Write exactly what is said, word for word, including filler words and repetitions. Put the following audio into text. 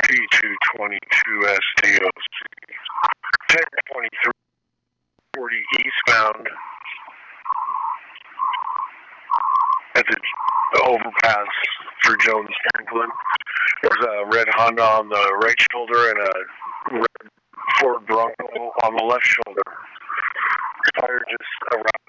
P two twenty-two S D O C. ten twenty-three forty eastbound at the, the overpass for Jones Franklin. There's a red Honda on the right shoulder and a red Ford Bronco on the left shoulder. Fire just around